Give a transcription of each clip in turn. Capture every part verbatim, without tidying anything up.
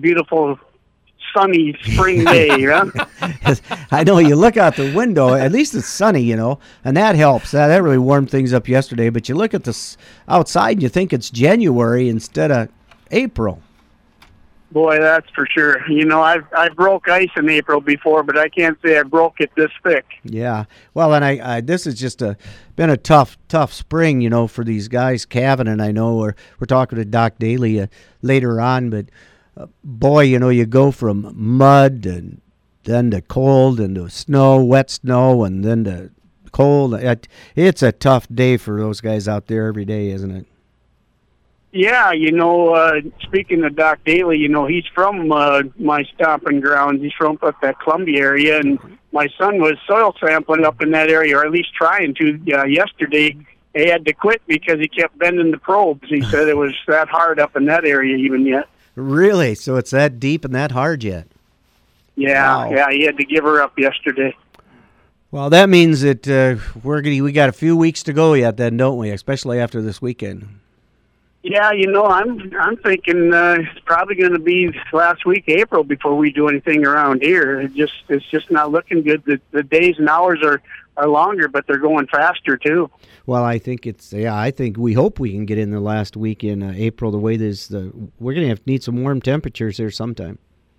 beautiful sunny spring day, huh? I know, you look out the window, at least it's sunny, you know, and that helps. That, that really warmed things up yesterday, but you look at this outside and you think it's January instead of April. Boy, that's for sure. You know, I've I broke ice in April before, but I can't say I broke it this thick. Yeah. Well, and I, I this has just a been a tough, tough spring, you know, for these guys. Cavan and I know we're we're talking to Doc Daly uh, later on, but uh, boy, you know, you go from mud and then to cold and to snow, wet snow, and then to cold. It, it's a tough day for those guys out there every day, isn't it? Yeah, you know, uh, speaking of Doc Daly, you know, he's from uh, my stomping grounds. He's from up that Columbia area, and my son was soil sampling up in that area, or at least trying to uh, yesterday. He had to quit because he kept bending the probes. He said it was that hard up in that area even yet. Really? So it's that deep and that hard yet? Yeah, Wow. yeah, he had to give her up yesterday. Well, that means that uh, we're gonna, we got a few weeks to go yet then, don't we? Especially after this weekend. Yeah, you know, I'm I'm thinking uh, it's probably going to be last week, April, before we do anything around here. It just it's just not looking good. The, the days and hours are, are longer, but they're going faster too. Well, I think it's yeah. I think we hope we can get in the last week in uh, April. The way this, the we're going to have to need some warm temperatures here sometime.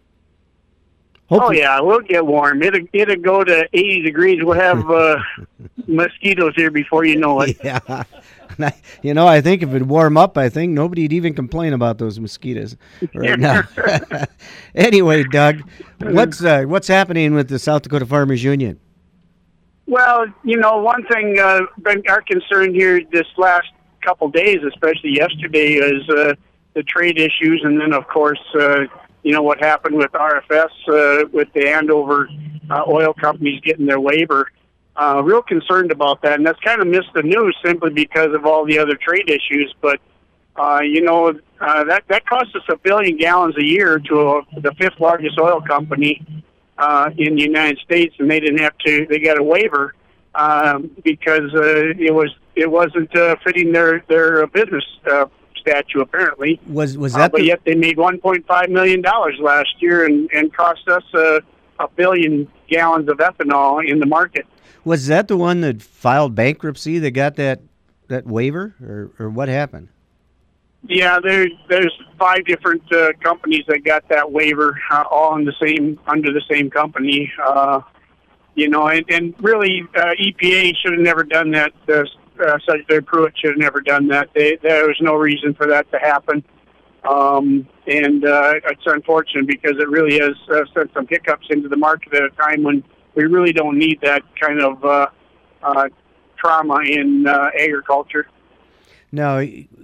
Oh Hopefully. yeah, we'll get warm. It'll it'll go to eighty degrees. We'll have uh, mosquitoes here before you know it. Yeah. You know, I think if it warm up, I think nobody'd even complain about those mosquitoes right now. Anyway, Doug, what's uh, what's happening with the South Dakota Farmers Union? Well, you know, one thing uh, been our concern here this last couple days, especially yesterday, is uh, the trade issues, and then of course, uh, you know what happened with R F S uh, with the Andover uh, oil companies getting their waiver. Uh, real concerned about that, and that's kind of missed the news simply because of all the other trade issues. But uh, you know uh, that that costs us a billion gallons a year to a, the fifth largest oil company uh, in the United States, and they didn't have to. They got a waiver um, because uh, it was it wasn't uh, fitting their their business uh, statute apparently. Was was that? Uh, but the... yet they made one point five million dollars last year, and and cost us a, a billion gallons of ethanol in the market. Was that the one that filed bankruptcy that got that, that waiver, or, or what happened? Yeah, there, there's five different uh, companies that got that waiver, uh, all in the same under the same company. Uh, you know, and, and really, uh, E P A should have never done that. Uh, uh, Secretary Pruitt should have never done that. They, there was no reason for that to happen, um, and uh, it's unfortunate because it really has uh, sent some hiccups into the market at a time when we really don't need that kind of uh, uh, trauma in uh, agriculture. Now,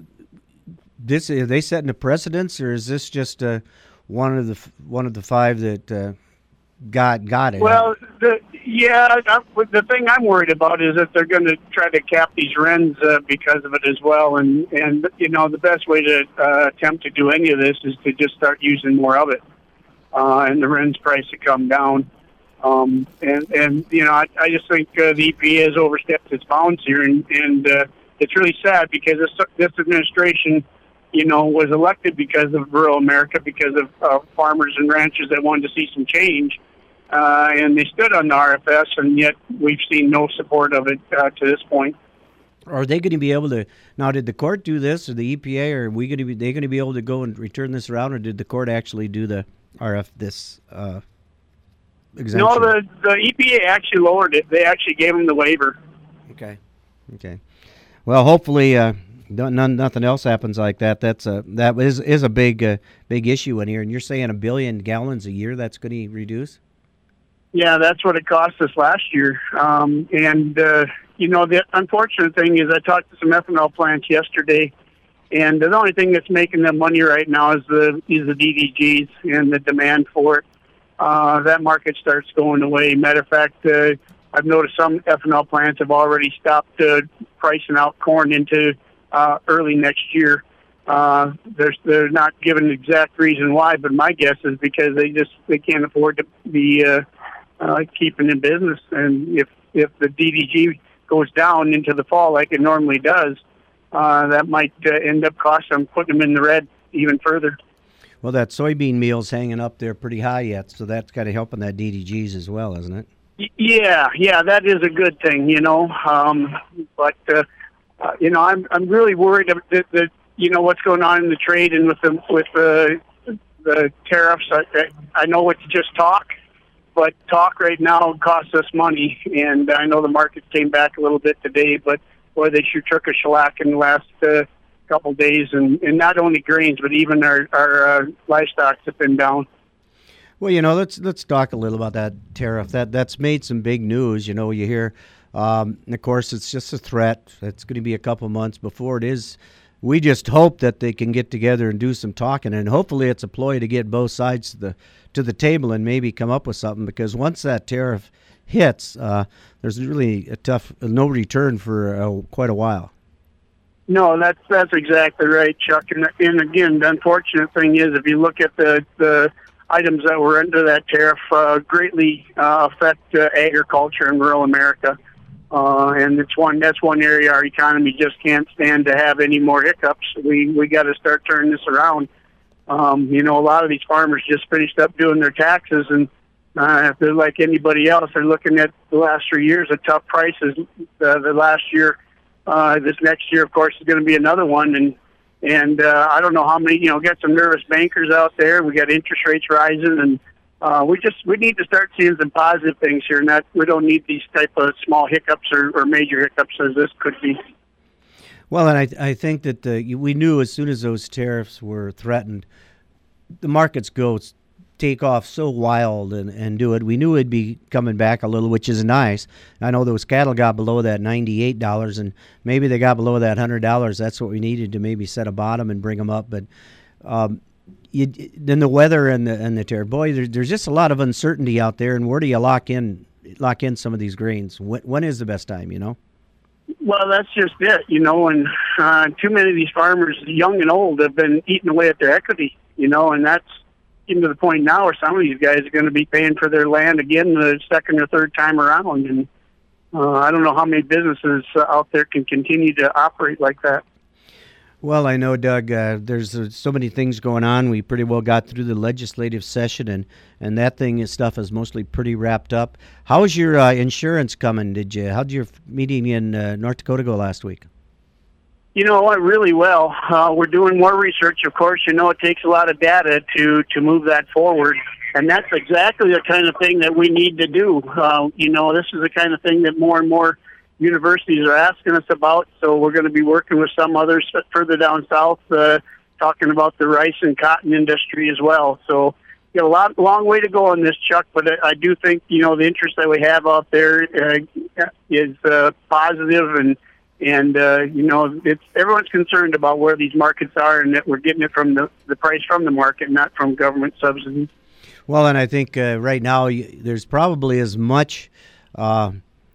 this are they setting a precedence, or is this just uh, one of the one of the five that uh, got got it? Well, the, yeah, I, the thing I'm worried about is that they're going to try to cap these rents uh, because of it as well. And and you know, the best way to uh, attempt to do any of this is to just start using more of it, uh, and the rents price to come down. Um, and, and, you know, I, I just think uh, the E P A has overstepped its bounds here, and, and uh, it's really sad because this, this administration, you know, was elected because of rural America, because of uh, farmers and ranchers that wanted to see some change, uh, and they stood on the R F S, and yet we've seen no support of it uh, to this point. Are they going to be able to, now did the court do this, or the E P A, or are we going to be, they going to be able to go and return this around, or did the court actually do the R F, this uh exemption? No, the, the E P A actually lowered it. They actually gave them the waiver. Okay. Okay. Well, hopefully, uh, none, nothing else happens like that. That's a that is is a big uh, big issue in here. And you're saying a billion gallons a year that's going to reduce? Yeah, that's what it cost us last year. Um, and uh, you know, the unfortunate thing is, I talked to some ethanol plants yesterday, and the only thing that's making them money right now is the is the D D Gs and the demand for it. Uh, that market starts going away. Matter of fact, uh, I've noticed some ethanol plants have already stopped uh, pricing out corn into uh, early next year. Uh, they're, they're not giving an exact reason why, but my guess is because they just they can't afford to be uh, uh, keeping in business. And if, if the D D G goes down into the fall like it normally does, uh, that might uh, end up costing them, putting them in the red even further. Well, that soybean meal's hanging up there pretty high yet, so that's kind of helping that D D Gs as well, isn't it? Y- Yeah, yeah, that is a good thing, you know. Um, but uh, uh, you know, I'm I'm really worried that, that you know what's going on in the trade and with the with the the tariffs. I, I know it's just talk, but talk right now costs us money, and I know the market came back a little bit today, but boy, they sure took a shellac in the last uh, couple days, and, and not only grains, but even our our uh, livestock have been down. Well, you know, let's let's talk a little about that tariff. That that's made some big news. You know, you hear, um, and of course, it's just a threat. It's going to be a couple months before it is. We just hope that they can get together and do some talking, and hopefully, it's a ploy to get both sides to the to the table and maybe come up with something. Because once that tariff hits, uh, there's really a tough no return for uh, quite a while. No, that's that's exactly right, Chuck. And, and again, the unfortunate thing is, if you look at the the items that were under that tariff, uh, greatly uh, affect uh, agriculture in rural America, uh, and it's one that's one area our economy just can't stand to have any more hiccups. We we got to start turning this around. Um, you know, a lot of these farmers just finished up doing their taxes, and uh, if they're like anybody else, they're looking at the last three years of tough prices. Uh, the last year. Uh, this next year, of course, is going to be another one, and and uh, I don't know how many. You know, got some nervous bankers out there. We got interest rates rising, and uh, we just we need to start seeing some positive things here. Not we don't need these type of small hiccups or, or major hiccups as this could be. Well, and I I think that the, we knew as soon as those tariffs were threatened, the markets go take off so wild and, and do it. We knew it'd be coming back a little, which is nice. I know those cattle got below that ninety-eight dollars, and maybe they got below that one hundred dollars. That's what we needed to maybe set a bottom and bring them up. But um, you, then the weather and the and the tariff, boy, there, there's just a lot of uncertainty out there. And where do you lock in lock in some of these grains? When, when is the best time? You know. Well, that's just it. You know, and uh, too many of these farmers, young and old, have been eating away at their equity. You know, and that's to the point now where some of these guys are going to be paying for their land again the second or third time around, and uh, I don't know how many businesses uh, out there can continue to operate like that. Well, I know, Doug, uh, there's uh, so many things going on. We pretty well got through the legislative session, and, and that thing is stuff is mostly pretty wrapped up. How's your uh, insurance coming? Did you? How'd your meeting in uh, North Dakota go last week? You know what, really well. Uh, we're doing more research, of course. You know, it takes a lot of data to, to move that forward, and that's exactly the kind of thing that we need to do. Uh, you know, this is the kind of thing that more and more universities are asking us about, so we're going to be working with some others further down south, uh, talking about the rice and cotton industry as well. So, you know, a lot, long way to go on this, Chuck, but I, I do think, you know, the interest that we have out there uh, is uh, positive, and And, uh, you know, it's everyone's concerned about where these markets are and that we're getting it from the, the price from the market, not from government subsidies. Well, and I think uh, right now you, there's probably as much, uh,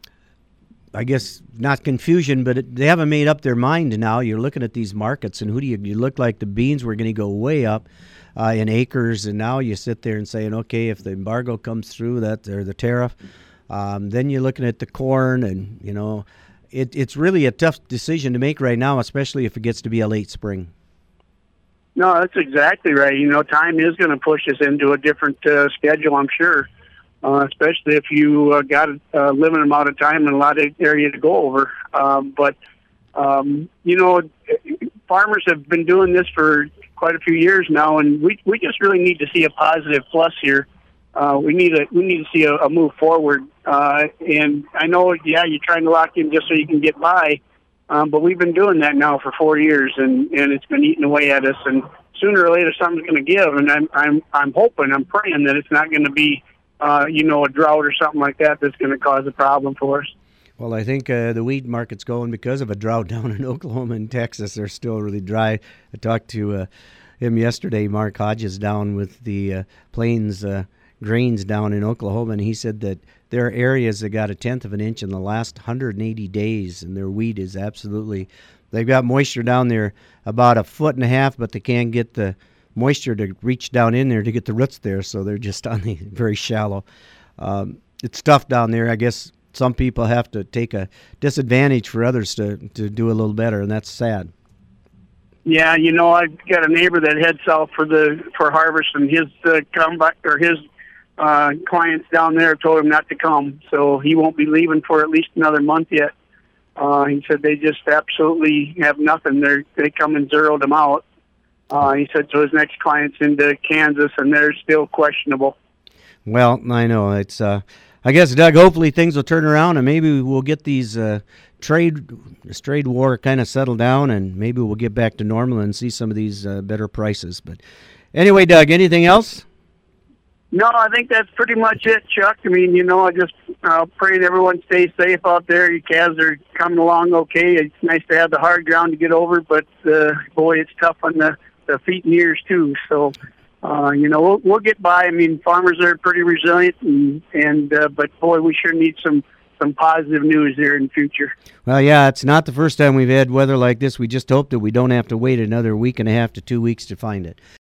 I guess, not confusion, but it, they haven't made up their mind now. You're looking at these markets, and who do you, you look like the beans were going to go way up uh, in acres, and now you sit there and saying, okay, if the embargo comes through, that or the tariff, um, then you're looking at the corn, and, you know, It, it's really a tough decision to make right now, especially if it gets to be a late spring. No, that's exactly right. You know, time is going to push us into a different uh, schedule, I'm sure, uh, especially if you uh, got a limited amount of time and a lot of area to go over. Um, but, um, you know, farmers have been doing this for quite a few years now, and we, we just really need to see a positive plus here. Uh, we need a we need to see a, a move forward, uh, and I know, yeah, you're trying to lock in just so you can get by, um, but we've been doing that now for four years, and, and it's been eating away at us. And sooner or later, something's going to give, and I'm I'm I'm hoping, I'm praying that it's not going to be, uh, you know, a drought or something like that that's going to cause a problem for us. Well, I think uh, the wheat market's going because of a drought down in Oklahoma and Texas. They're still really dry. I talked to uh, him yesterday, Mark Hodges, down with the uh, Plains. Uh, grains down in Oklahoma, and he said that there are areas that got a tenth of an inch in the last one hundred eighty days, and their wheat is absolutely, they've got moisture down there about a foot and a half, but they can't get the moisture to reach down in there to get the roots there, so they're just on the very shallow. Um, it's tough down there. I guess some people have to take a disadvantage for others to, to do a little better, and that's sad. Yeah, you know, I've got a neighbor that heads south for the for harvest, and his uh, comeback or his uh, clients down there told him not to come, so he won't be leaving for at least another month yet. Uh, he said they just absolutely have nothing. They they come and zeroed them out. Uh, he said so his next client's into Kansas, and they're still questionable. Well, I know it's. Uh, I guess, Doug, hopefully things will turn around, and maybe we'll get these uh, trade this trade war kind of settled down, and maybe we'll get back to normal and see some of these uh, better prices. But anyway, Doug, anything else? No, I think that's pretty much it, Chuck. I mean, you know, I just uh, pray that everyone stays safe out there. You calves are coming along okay. It's nice to have the hard ground to get over, but uh, boy, it's tough on the, the feet and ears too. So, uh, you know, we'll, we'll get by. I mean, farmers are pretty resilient, and, and uh, but boy, we sure need some some positive news there in the future. Well, yeah, it's not the first time we've had weather like this. We just hope that we don't have to wait another week and a half to two weeks to find it.